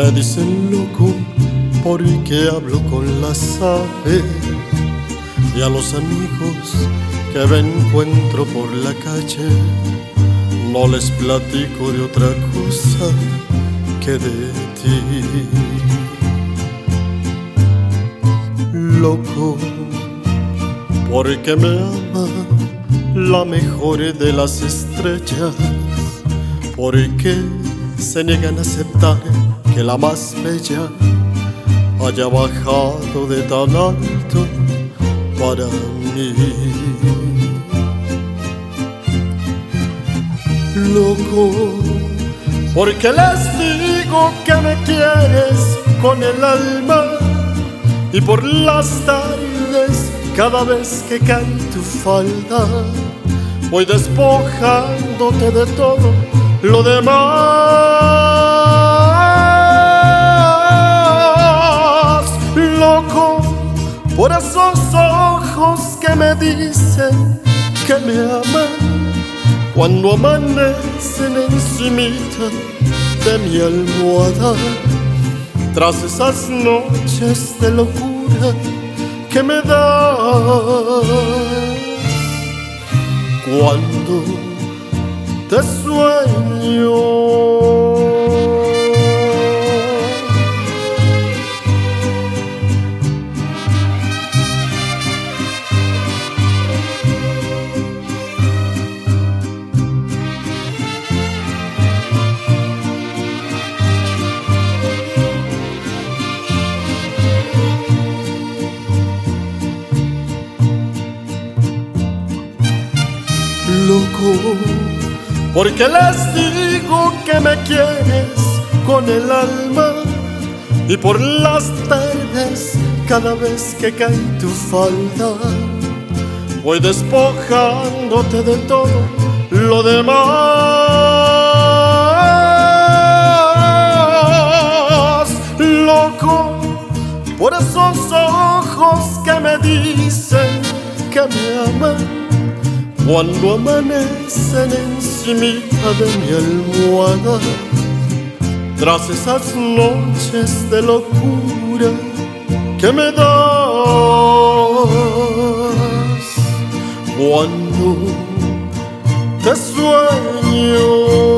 Me dicen loco porque hablo con las aves, y a los amigos que me encuentro por la calle no les platico de otra cosa que de ti. Loco porque me ama la mejor de las estrellas, porque se niegan a aceptar que la más bella haya bajado de tan alto para mí. Loco porque les digo que me quieres con el alma, y por las tardes cada vez que cae tu falda voy despojándote de todo lo demás. Loco por esos ojos que me dicen que me aman cuando amanecen encimita de mi almohada, tras esas noches de locura que me das cuando te sueño. Loco porque les digo que me quieres con el alma, y por las tardes cada vez que cae tu falda voy despojándote de todo lo demás. Loco por esos ojos que me dicen que me aman cuando amanecen encimita de mi almohada, tras esas noches de locura que me das cuando te sueño.